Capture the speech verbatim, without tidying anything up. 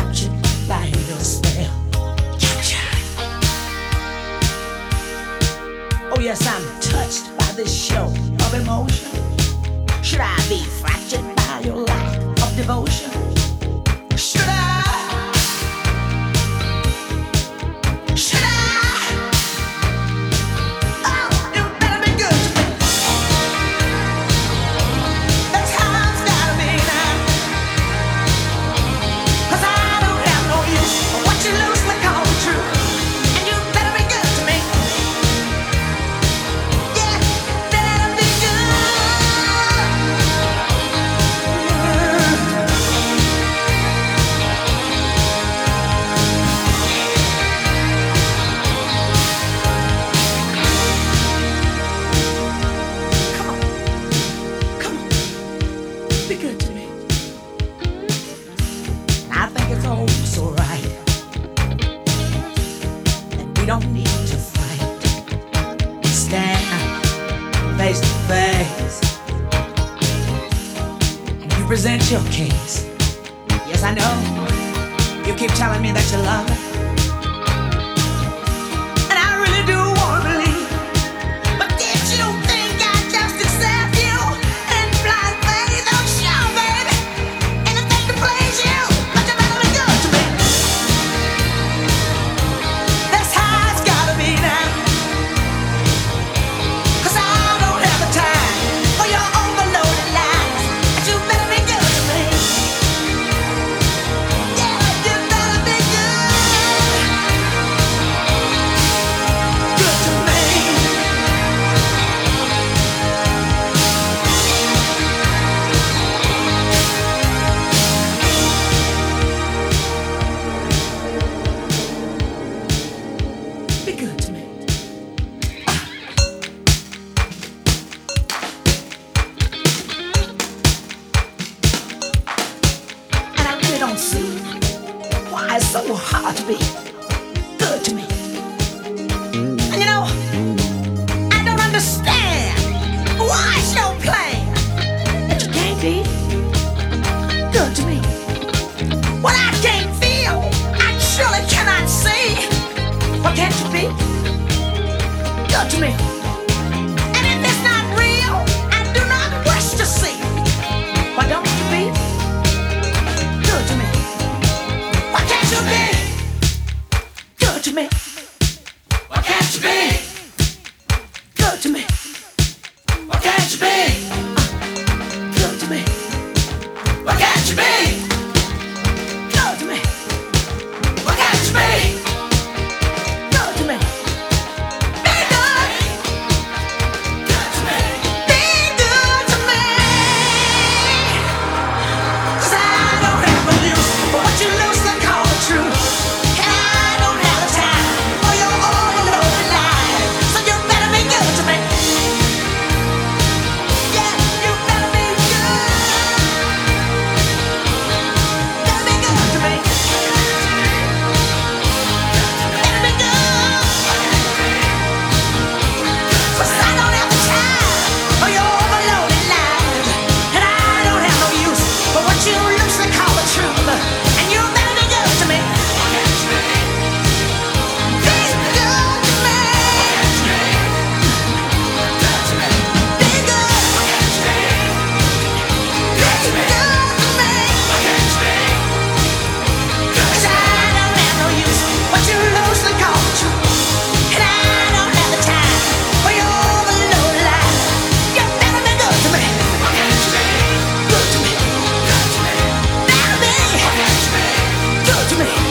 captured by your spell. Captured. Oh yes, I'm touched by this show of emotion. Should I be fractured by your lack of devotion? Should I? Should I? Oh, you better be good to me. That's how it's gotta be now. 'Cause I don't have no use for what you loosely call the truth. And you better be good to me. Yeah, better be good. Come on, come on, be good to me. I think it's all so right, and we don't need to fight. Stand face to face, and you present your case. Yes, I know. You keep telling me that you love me, and I really do wanna believe. But did you think I'd just accept you and fly away? Though sure, baby, anything to please you. But you better be good to me. That's how it's gotta be now. 'Cause I don't have the time for your overloaded lies. But you better be good to me. Yeah, you better be good. Good to me. Be good to me. And I really don't see why it's so hard to be good to me. And you know, I don't understand why it's your plan that you can't be good to me. What I can't feel, I surely cannot see. Why can't you be good to me? And if it's not real, I do not wish to see. Why don't you be good to me? Why can't you be good to me? Why can't you be good to me? Why can't you be good to me? Why can't you be good to me? Why can't you be good to me? Be good. Good to me. Be good to me. 'Cause I don't have a use for what you loosely call the truth. And I don't have the time for your overloaded lies. So you better be good to me. Yeah, you better be good. Better be good to me. Better be good. 'Cause I don't have the time for your overloaded lies. And I don't have no use for what you loosely call the truth. And you better be good to me. Be good to me. Be good. Be good to me. 'Cause I don't have no use for what you loosely call the truth. And I don't have the time for your overloaded lies. You better be good to me. Good to me. Better be good to me.